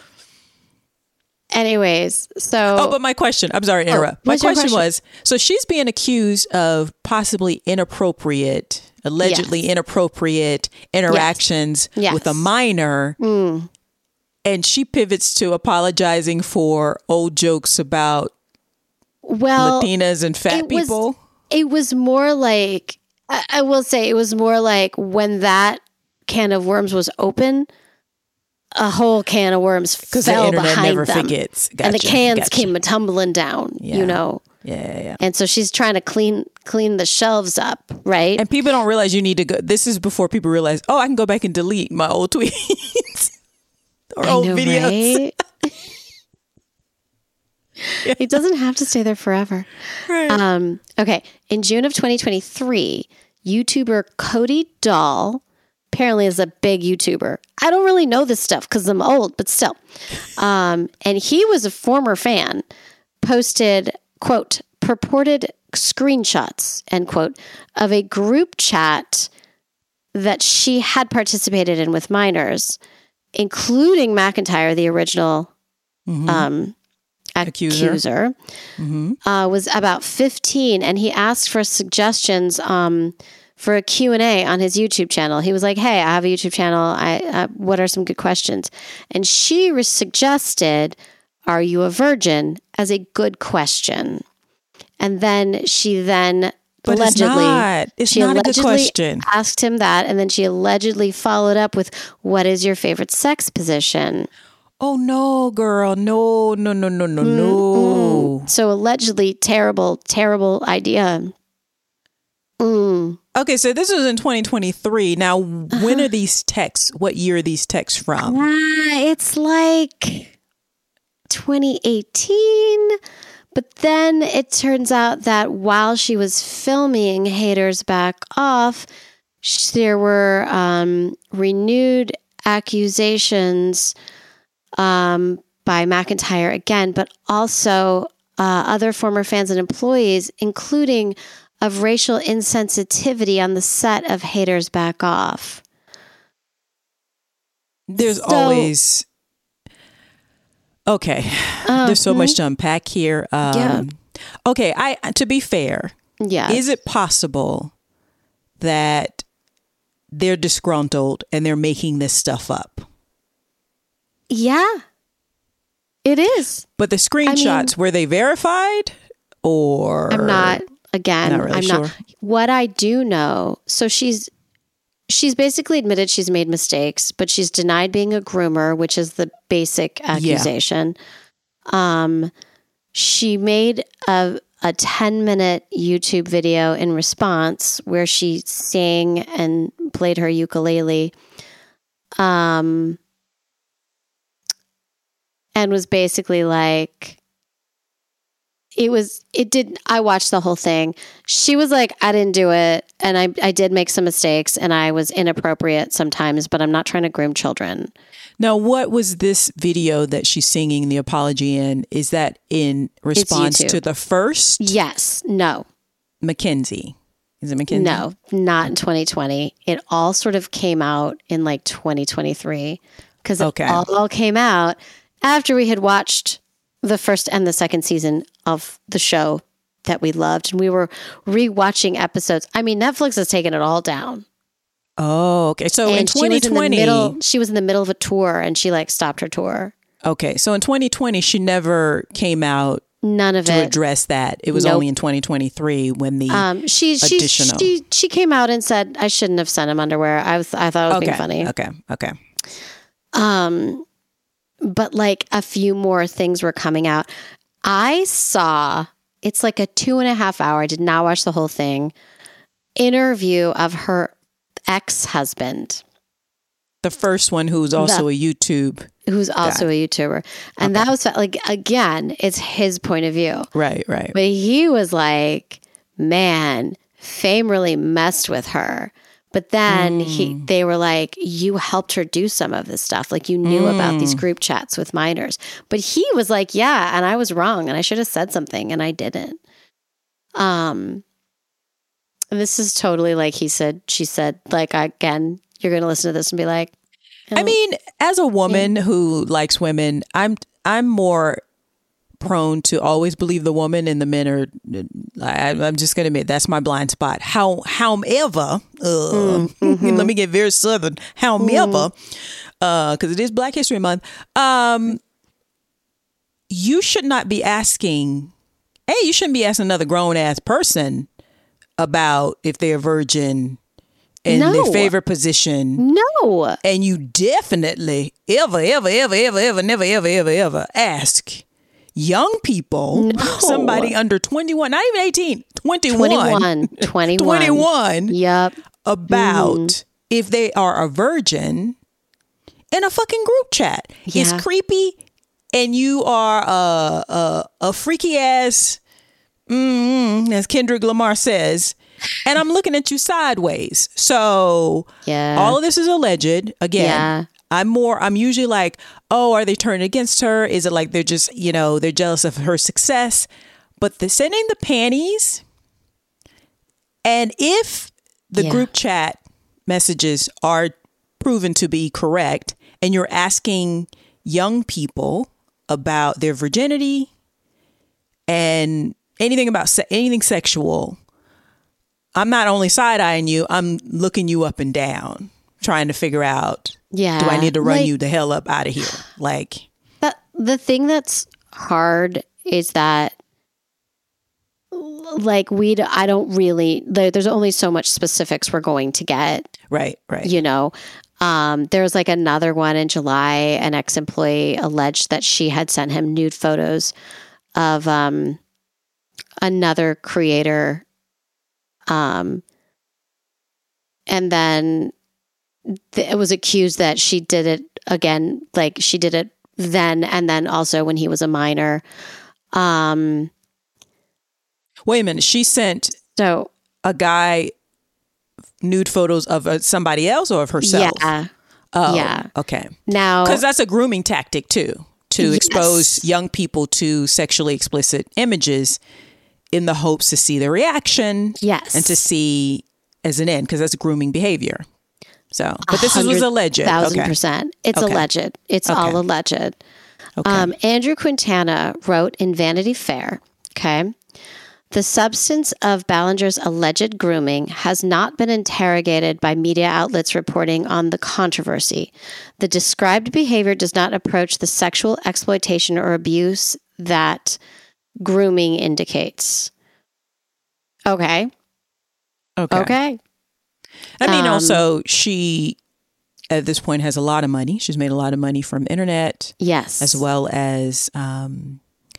anyways, so. Oh, but my question, I'm sorry to interrupt. my what's your question, question? was, so she's being accused of possibly inappropriate, allegedly Yes. inappropriate interactions Yes. with a minor. And she pivots to apologizing for old jokes about well, Latinas and fat it was- people. it was more like, I, I will say, it was more like when that can of worms was open, a whole can of worms Because the fell internet behind never them. forgets. and the Gotcha, cans gotcha. came tumbling down, Yeah. you know. Yeah, yeah, yeah. And so she's trying to clean clean the shelves up, right? And people don't realize you need to go. This is before people realize, oh, I can go back and delete my old tweets or I old know, videos. right? It doesn't have to stay there forever. Right. Um, okay. In June of twenty twenty-three, YouTuber Cody Dahl apparently is a big YouTuber. I don't really know this stuff because I'm old, but still. Um, and he was a former fan, posted, quote, purported screenshots, end quote, of a group chat that she had participated in with minors, including McIntyre, the original um, Accuser. accuser, uh, was about fifteen, and he asked for suggestions um, for a Q and A on his YouTube channel. He was like, hey, I have a YouTube channel. I uh, what are some good questions? And she re- suggested, are you a virgin, as a good question. And then she then But it's allegedly, not. It's she not a good allegedly question. asked him that, and then she allegedly followed up with, what is your favorite sex position? Oh no, girl. No, no, no, no, no, no. So allegedly terrible, terrible idea. Mm. Okay, so this was in twenty twenty-three. Now, Uh-huh. when are these texts? What year are these texts from? Ah, it's like twenty eighteen. But then it turns out that while she was filming Haters Back Off, sh- there were um, renewed accusations um, by McIntyre again, but also uh, other former fans and employees, including of racial insensitivity on the set of Haters Back Off. There's So- always. Okay, Uh, there's so much to unpack here. Um, Yeah. Okay, I to be fair, Yeah. is it possible that they're disgruntled and they're making this stuff up? Yeah. It is. But the screenshots, were they verified or? I'm not, again, Not really I'm sure. not. What I do know, so she's she's basically admitted she's made mistakes, but she's denied being a groomer, which is the basic accusation. Um, she made a a ten minute YouTube video in response where she sang and played her ukulele. Um, and was basically like, it was, it did, I watched the whole thing. She was like, I didn't do it. And I, I did make some mistakes and I was inappropriate sometimes, but I'm not trying to groom children. Now, what was this video that she's singing the apology in? Is that in response to the first? Yes. No. Mackenzie. Is it Mackenzie? No, not in twenty twenty. It all sort of came out in like twenty twenty-three because it okay. all, all came out after we had watched the first and the second season of the show that we loved. And we were rewatching episodes. I mean, Netflix has taken it all down. Oh, okay. So and in twenty twenty, she was in, the middle, she was in the middle of a tour and she like stopped her tour. Okay. So in twenty twenty, she never came out None of to it. address that. It was nope. only in twenty twenty-three when the um, she, she, additional. She, she came out and said, I shouldn't have sent him underwear. I was, I thought it was okay. being funny. Okay. Okay. Um, but like a few more things were coming out. I saw, it's like a two and a half hour, I did not watch the whole thing, interview of her ex-husband. The first one, who's also the, a YouTube. Who's also guy. a YouTuber. And okay. that was like, again, it's his point of view. Right, right. But he was like, man, fame really messed with her. But then mm. he, they were like, you helped her do some of this stuff. Like you knew mm. about these group chats with minors. But he was like, yeah, and I was wrong. And I should have said something. And I didn't. Um, and this is totally like he said, she said, like, again, you're going to listen to this and be like, oh. I mean, as a woman yeah. who likes women, I'm, I'm more prone to always believe the woman and the men are, I, I'm just going to admit that's my blind spot. How, however, uh, mm-hmm. let me get very Southern, however, mm-hmm. uh, cause it is Black History Month. Um, you should not be asking, hey, you shouldn't be asking another grown ass person about if they're a virgin in no. their favorite position. No. And you definitely ever, ever, ever, ever, ever, never, ever, ever, ever ask young people, no. somebody under twenty-one, not even eighteen, twenty-one, twenty-one, twenty-one. twenty-one yep. about mm. if they are a virgin in a fucking group chat. Yeah. It's creepy. And you are a, a, a freaky ass, mm, as Kendrick Lamar says, and I'm looking at you sideways. So yeah. all of this is alleged. Again, yeah. I'm more, I'm usually like, oh, are they turning against her? Is it like they're just, you know, they're jealous of her success? But the sending the panties, and if the yeah. group chat messages are proven to be correct, and you're asking young people about their virginity and anything about se- anything sexual, I'm not only side-eyeing you, I'm looking you up and down, trying to figure out, yeah, do I need to run like, you the hell up out of here? Like, but the thing that's hard is that, like, we, I don't really, there, there's only so much specifics we're going to get. Right, right. You know, um, there was like another one in July, an ex-employee alleged that she had sent him nude photos of um, another creator. Um, and then th- it was accused that she did it again, like she did it then and then also when he was a minor. Um, Wait a minute. She sent so a guy nude photos of uh, somebody else or of herself? Yeah. Oh, yeah. Okay. Now, because that's a grooming tactic too, to yes. expose young people to sexually explicit images in the hopes to see their reaction. Yes. And to see as an end, because that's grooming behavior. So, but this is, was alleged. Thousand okay. percent. It's okay. alleged. It's okay. all alleged. Okay. Um, Andrew Quintana wrote in Vanity Fair, okay, the substance of Ballinger's alleged grooming has not been interrogated by media outlets reporting on the controversy. The described behavior does not approach the sexual exploitation or abuse that grooming indicates. Okay. Okay. Okay. I mean, um, also, she, at this point, has a lot of money. She's made a lot of money from internet. Yes. As well as, um,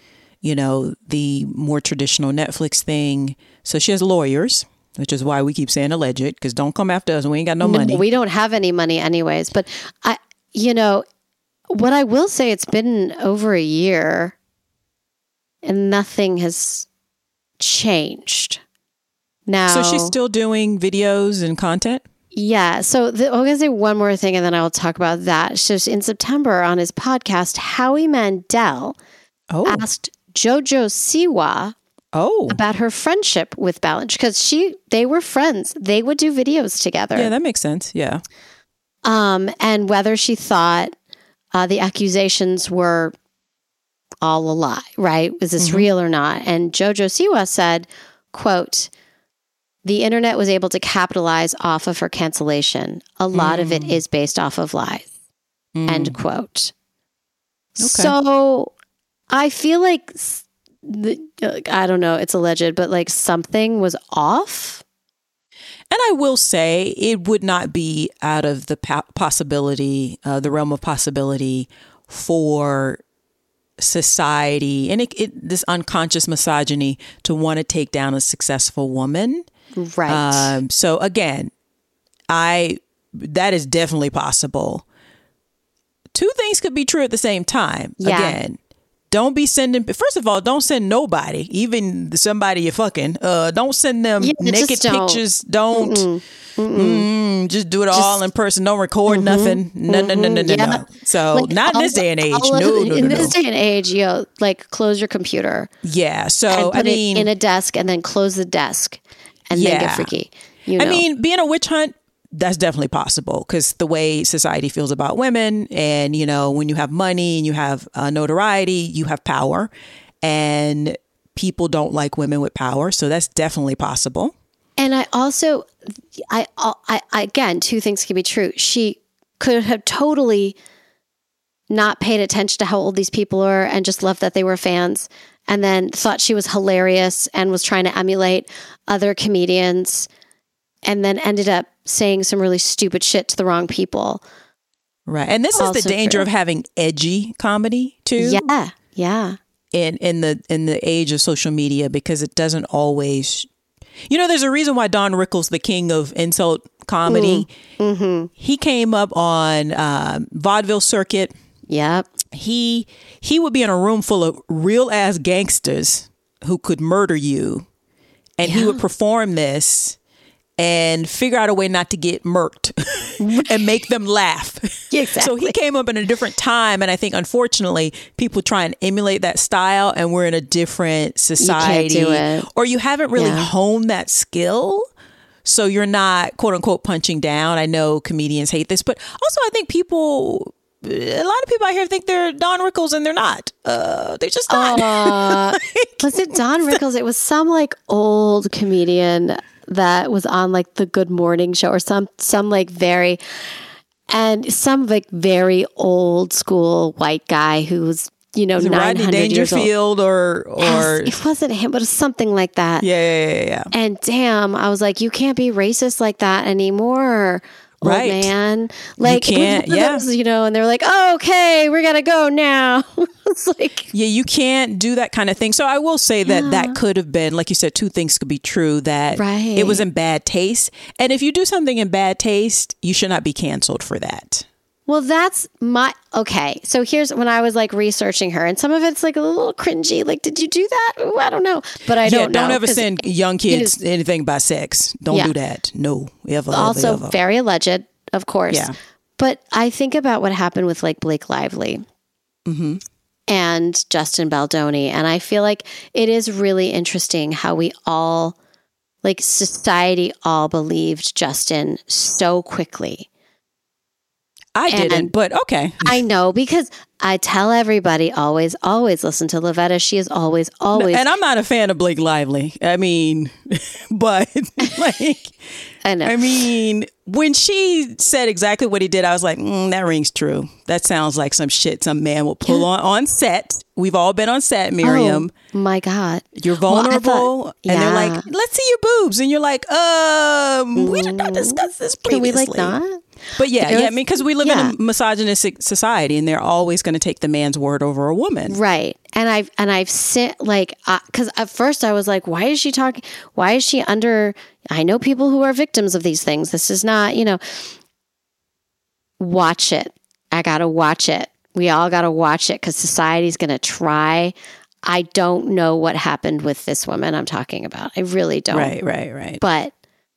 you know, the more traditional Netflix thing. So she has lawyers, which is why we keep saying alleged, because don't come after us. We ain't got no money. No, we don't have any money anyways. But I, you know, what I will say, it's been over a year and nothing has changed. Now, so she's still doing videos and content? Yeah. So the, I'm going to say one more thing and then I'll talk about that. So in September on his podcast, Howie Mandel oh. asked JoJo Siwa oh. about her friendship with Balinch, because she they were friends. They would do videos together. Yeah, that makes sense. Yeah. Um, and whether she thought uh, the accusations were all a lie, right? Was this mm-hmm. real or not? And JoJo Siwa said, quote, "The internet was able to capitalize off of her cancellation. A lot mm. of it is based off of lies." Mm. End quote. Okay. So I feel like, the, I don't know, it's alleged, but like something was off. And I will say it would not be out of the po- possibility, uh, the realm of possibility for society and it, it, this unconscious misogyny to want to take down a successful woman. Right. Um, so again, I that is definitely possible. Two things could be true at the same time. Yeah. Again, don't be sending. First of all, don't send nobody, even somebody you're fucking. Uh, don't send them yeah, naked don't. pictures. Don't. Mm-mm. Mm-mm. Just do it just, all in person. Don't record mm-hmm, nothing. No, mm-hmm, no, no, no, no, yeah. no. So like, not in this day and age. No, no, no, in no. this day and age, you know, like close your computer. Yeah. So and put I mean, it in a desk and then close the desk and yeah. then get freaky. You know? I mean, being a witch hunt, that's definitely possible because the way society feels about women, and you know, when you have money and you have uh, notoriety, you have power, and people don't like women with power. So that's definitely possible. And I also, I, I, I again, two things can be true. She could have totally not paid attention to how old these people are and just loved that they were fans, and then thought she was hilarious and was trying to emulate other comedians, and then ended up saying some really stupid shit to the wrong people. Right. And this also is the danger true. of having edgy comedy too. Yeah. Yeah. In in the in the age of social media, because it doesn't always, you know, there's a reason why Don Rickles, the king of insult comedy, mm. mm-hmm. he came up on um, vaudeville circuit. Yep. He he would be in a room full of real ass gangsters who could murder you, and yeah. he would perform this and figure out a way not to get murked and make them laugh. Exactly. So he came up in a different time. And I think, unfortunately, people try and emulate that style, and we're in a different society. You can't do it. Or you haven't really yeah. honed that skill. So you're not, quote unquote, punching down. I know comedians hate this, but also I think people... A lot of people out here think they're Don Rickles, and they're not. Uh, they're just not. Uh, was it Don Rickles? It was some like old comedian that was on like the Good Morning Show, or some some like very and some like very old school white guy who was, you know, nine hundred years old. Rodney Dangerfield or or yes, it wasn't him, but it was something like that. Yeah, yeah, yeah, yeah. And damn, I was like, you can't be racist like that anymore. Old right. man, like, you can't, yeah. those, you know, and they're like, oh, okay, we're gonna go now. It's like, yeah, you can't do that kind of thing. So I will say that yeah. that could have been, like you said, two things could be true. That right. it was in bad taste, and if you do something in bad taste, you should not be canceled for that. Well, that's my okay. So here's when I was like researching her, and some of it's like a little cringy. Like, did you do that? Ooh, I don't know, but I yeah, don't. Don't know, ever send young kids is, anything about sex. Don't yeah. do that. No, ever. Also, ever, ever. very alleged. Of course. Yeah. But I think about what happened with like Blake Lively mm-hmm. and Justin Baldoni. And I feel like it is really interesting how we all, like society all believed Justin so quickly. I and didn't, but okay. I know, because I tell everybody always, always listen to Lavetta. She is always, always. And I'm not a fan of Blake Lively. I mean, but like, I know. I mean, when she said exactly what he did, I was like, mm, that rings true. That sounds like some shit some man will pull on on set. We've all been on set, Miriam. Oh, my God. You're vulnerable. Well, thought, yeah. And they're like, let's see your boobs. And you're like, um, we did not discuss this previously. Can we like not? But yeah, There yeah, I was- mean, because we live yeah. in a misogynistic society, and they're always going to take the man's word over a woman. Right. And I've, and I've sent like, uh, cause at first I was like, why is she talking? Why is she under, I know people who are victims of these things. This is not, you know, watch it. I got to watch it. We all got to watch it because society's going to try. I don't know what happened with this woman I'm talking about. I really don't. Right, right, right. But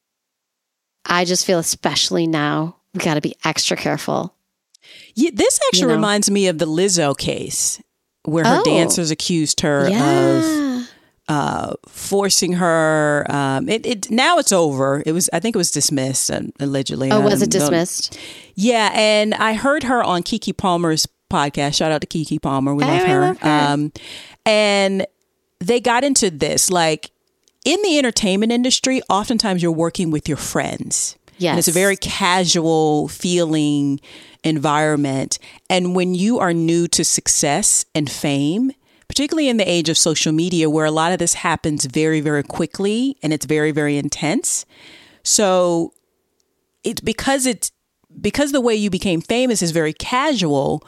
I just feel especially now, we got to be extra careful. Yeah, this actually You know? reminds me of the Lizzo case where her Oh. dancers accused her of Yeah. uh, forcing her. Um, it, it now it's over. It was I think it was dismissed uh, allegedly. Oh, was Um, it dismissed? Yeah, and I heard her on Kiki Palmer's podcast. Shout out to Kiki Palmer. We love I her. love her. Um, and they got into this like in the entertainment industry. Oftentimes, you're working with your friends. Yes. And it's a very casual feeling environment. And when you are new to success and fame, particularly in the age of social media, where a lot of this happens very, very quickly and it's very, very intense. So it's because it's because the way you became famous is very casual,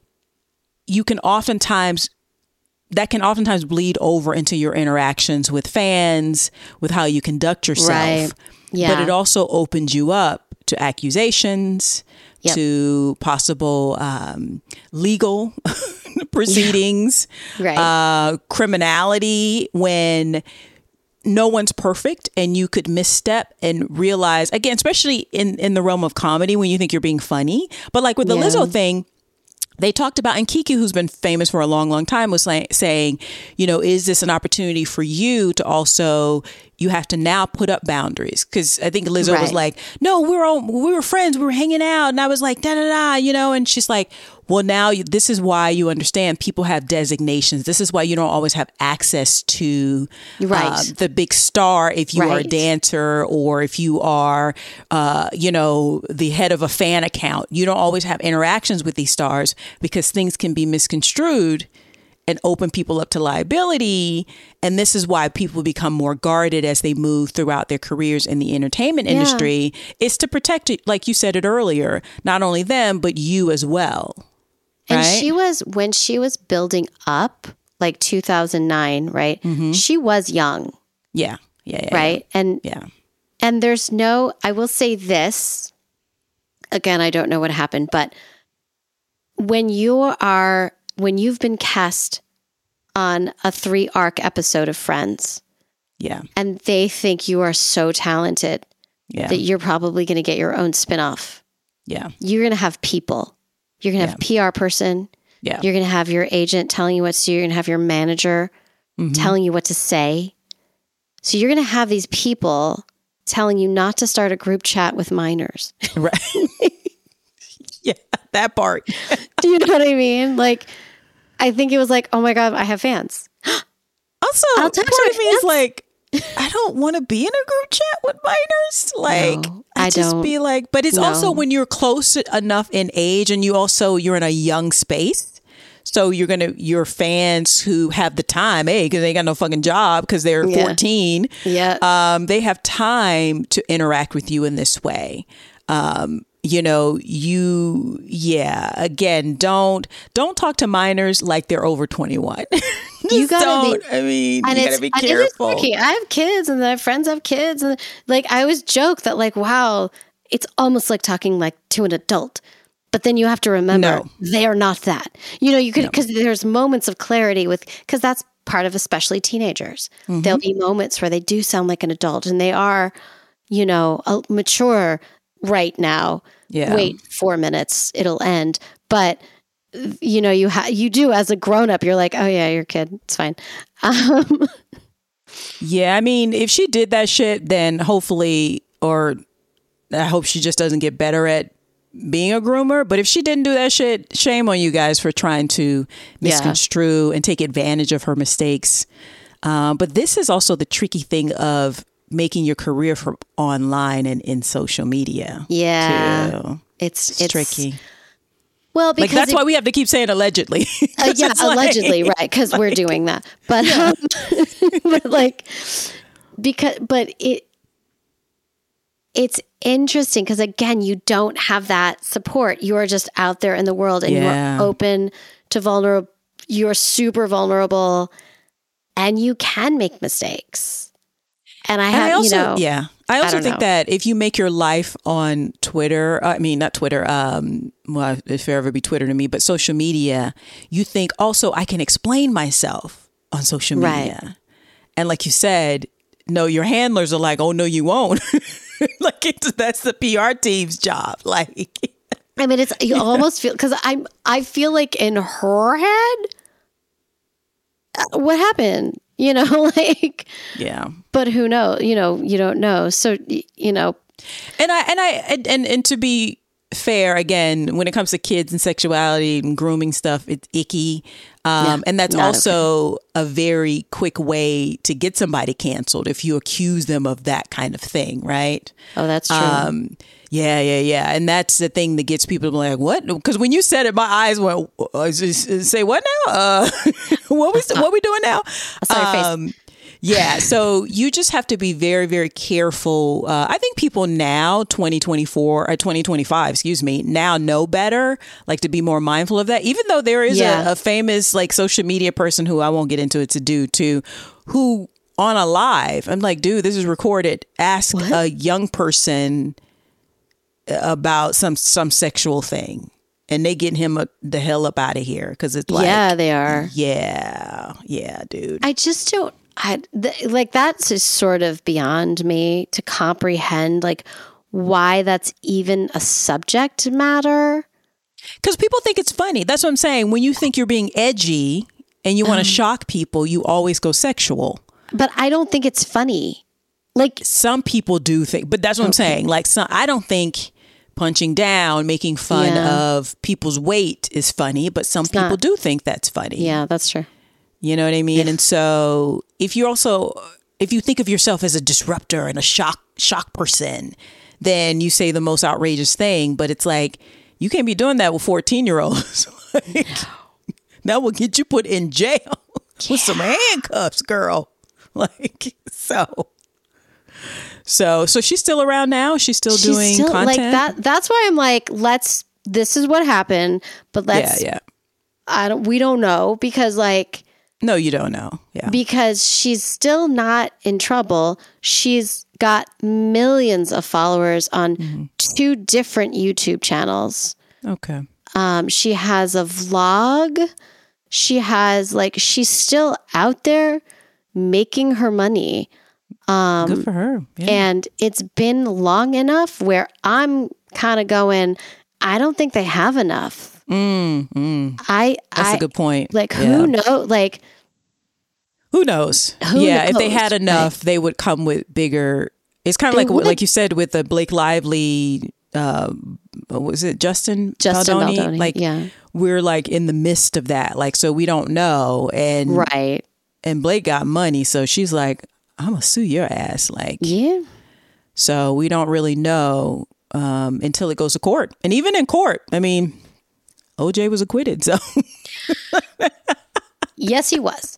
you can oftentimes that can oftentimes bleed over into your interactions with fans, with how you conduct yourself. Right. Yeah. But it also opens you up to accusations, Yep. to possible um, legal proceedings, Right. uh, criminality when no one's perfect and you could misstep and realize, again, especially in, in the realm of comedy when you think you're being funny. But like with the Yeah. Lizzo thing, they talked about, and Kiki, who's been famous for a long, long time, was like, saying, you know, is this an opportunity for you to also, you have to now put up boundaries? Because I think Lizzo was Right. like, no, we were all, we were friends, we were hanging out. And I was like, da da da, you know, and she's like, well, now you, this is why you understand people have designations. This is why you don't always have access to Right. uh, the big star if you are a Right. dancer or if you are, uh, you know, the head of a fan account. You don't always have interactions with these stars because things can be misconstrued and open people up to liability. And this is why people become more guarded as they move throughout their careers in the entertainment Yeah. industry. It's to protect it, like you said it earlier, not only them, but you as well. And right? she was, when she was building up, like two thousand nine, right? She was young, Yeah. Yeah. yeah right? And Yeah. and there's no, I will say this, again, I don't know what happened, but when you are, when you've been cast on a three arc episode of Friends Yeah. and they think you are so talented Yeah. that you're probably going to get your own spinoff, Yeah. you're going to have people. You're going to have a P R person. Yeah. You're going to have your agent telling you what to do. You're going to have your manager Mm-hmm. telling you what to say. So you're going to have these people telling you not to start a group chat with minors. Right. Yeah. That part. Do you know what I mean? Like, I think it was like, oh my God, I have fans. Also, I'll part touch of my me is hands. like, I don't want to be in a group chat with minors. Like, No, I just don't. be like, but it's No. also when you're close enough in age and you also, you're in a young space. So you're going to, your fans who have the time, hey, because they ain't got no fucking job because they're Yeah. fourteen. Yeah. Um, they have time to interact with you in this way. Um, you know, you, yeah, again, don't, don't talk to minors like they're over twenty-one. You gotta don't, be- I mean, and you it's, gotta be and it is careful. tricky. I have kids and my friends have kids. And like, I always joke that like, wow, it's almost like talking like to an adult. But then you have to remember No. they are not that. You know, you could, because there's moments of clarity with, because that's part of especially teenagers. Mm-hmm. There'll be moments where they do sound like an adult and they are, you know, a- mature right now. Yeah. Wait four minutes, it'll end. But you know, you ha- you do as a grown up. You're like, oh yeah, you're a kid. It's fine. Um, Yeah, I mean, if she did that shit, then hopefully, or I hope she just doesn't get better at being a groomer. But if she didn't do that shit, shame on you guys for trying to Yeah. misconstrue and take advantage of her mistakes. Um, but this is also the tricky thing of making your career from online and in social media. yeah, too. it's, It's, it's tricky. Well, Like because that's it- why we have to keep saying allegedly. Uh, 'Cause yeah, it's like- allegedly, right? Because we're doing that, but um, but like because but it it's interesting because, again, you don't have that support. You're just out there in the world and Yeah. you're open to vulnerable. You're super vulnerable and you can make mistakes. And I have, And I also, you know, yeah, I also I don't think know. that if you make your life on Twitter, I mean, not Twitter, um, well, if there ever be Twitter to me, but social media, you think also I can explain myself on social media. Right. And like you said, no, your handlers are like, oh, no, you won't. Like it's, that's the P R team's job. Like, I mean, it's, you almost feel, because I'm, I feel like in her head, uh, what happened? You know, like, yeah. but who knows? You know, you don't know. So, y- you know, And I and I and, and and to be fair, again, when it comes to kids and sexuality and grooming stuff, it's icky, um, Yeah, and that's not also a very quick way to get somebody canceled if you accuse them of that kind of thing, right? oh, that's true. Um, yeah, yeah, yeah, and that's the thing that gets people to be like, "What?" Because when you said it, my eyes went, uh, "Say what now? Uh, what we what we doing now?" Sorry, face. Um, yeah, so you just have to be very, very careful. Uh, I think people now, twenty twenty-four or twenty twenty-five, excuse me, now know better, like to be more mindful of that. Even though there is Yeah. a, a famous like social media person who I won't get into it to do too, who on a live, I'm like, dude, this is recorded. Ask What? a young person about some some sexual thing, and they getting him a, the hell up out of here because it's like, yeah, they are. yeah, yeah, dude. I just don't, I, th- like, that's just sort of beyond me to comprehend, like, why that's even a subject matter. Because people think it's funny. That's what I'm saying. When you think you're being edgy and you want Um. to shock people, you always go sexual. But I don't think it's funny. Like, Some people do think, but that's what I'm saying. Like, some, I don't think punching down, making fun Yeah. of people's weight is funny, but some people not. do think that's funny. yeah, that's true. You know what I mean? And so if you also, if you think of yourself as a disruptor and a shock, shock person, then you say the most outrageous thing, but it's like, you can't be doing that with fourteen year olds. Like, that will get you put in jail with some handcuffs, girl. Like, so, so, so she's still around now. She's still She's doing still, content. like that. That's why I'm like, let's, this is what happened, but let's, yeah, yeah. I don't, we don't know because like, No, you don't know. Yeah. because she's still not in trouble. She's got millions of followers on Mm-hmm. two different YouTube channels. Okay. Um, she has a vlog. She has like, she's still out there making her money. Um, Good for her. Yeah. And it's been long enough where I'm kind of going, I don't think they have enough. Mm, mm. I, That's I a good point. like, Yeah. who knows? Like, Who knows? Who yeah, if they knows? had enough, they would come with bigger. It's kind of They like would. like you said with the Blake Lively. Uh, what was it Justin? Justin Baldoni? Baldoni, Like, yeah. we're like in the midst of that. Like, so we don't know. And right. and Blake got money, so she's like, I'm gonna sue your ass. Like, Yeah. so we don't really know um, until it goes to court. And even in court, I mean, O J was acquitted. So Yes, he was.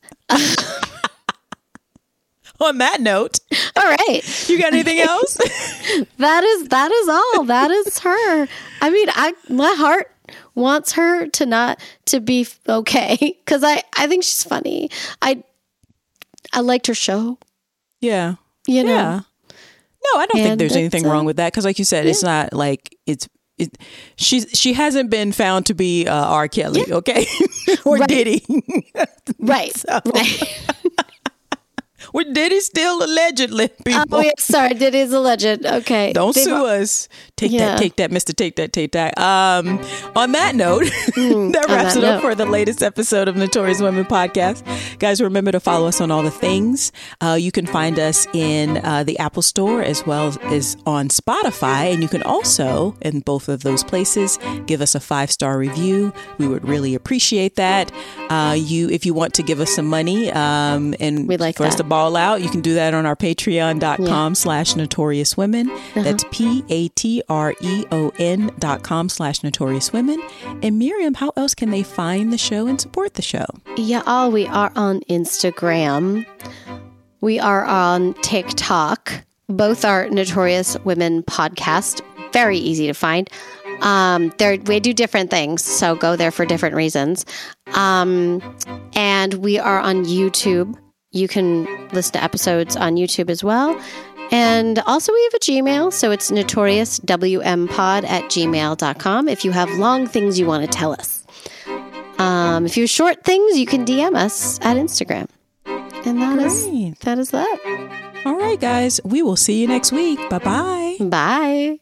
on that note, All right. you got anything else? That is that is all. That is her. I mean, I my heart wants her to not to be okay because I I think she's funny. I I liked her show. Yeah. You know. Yeah. No, I don't think And there's anything it's, uh, wrong with that because, like you said, it's not like it's it. She's she hasn't been found to be uh, R. Kelly, okay, or Right. Diddy, Right. So- Right. or Diddy still allegedly. People, Oh yeah, sorry, it is a legend. Okay. don't They've- sue us. Take Yeah. that, take that, Mister Take that, take that. Um, on that note, that wraps that it up note. for the latest episode of Notorious Women Podcast. Guys, remember to follow us on all the things. Uh, you can find us in uh, the Apple Store as well as on Spotify, and you can also, in both of those places, give us a five star review. We would really appreciate that. Uh, you, if you want to give us some money, um, and We'd like for us that. to ball out, you can do that on our Patreon.com slash Notorious Women. That's P A T R E O N dot com slash Notorious Women. And Miriam, how else can they find the show and support the show? Yeah, oh, we are on Instagram. We are on TikTok. Both are Notorious Women podcast. Very easy to find. Um, they're, we do different things, so go there for different reasons. Um, and we are on YouTube. You can listen to episodes on YouTube as well. And also we have a Gmail, so it's notoriouswmpod at gmail dot com if you have long things you want to tell us. Um, if you have short things, you can D M us at Instagram. And that Great. is that is that. All right, guys. We will see you next week. Bye-bye. Bye.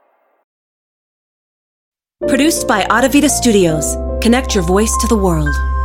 Produced by Adavita Studios. Connect your voice to the world.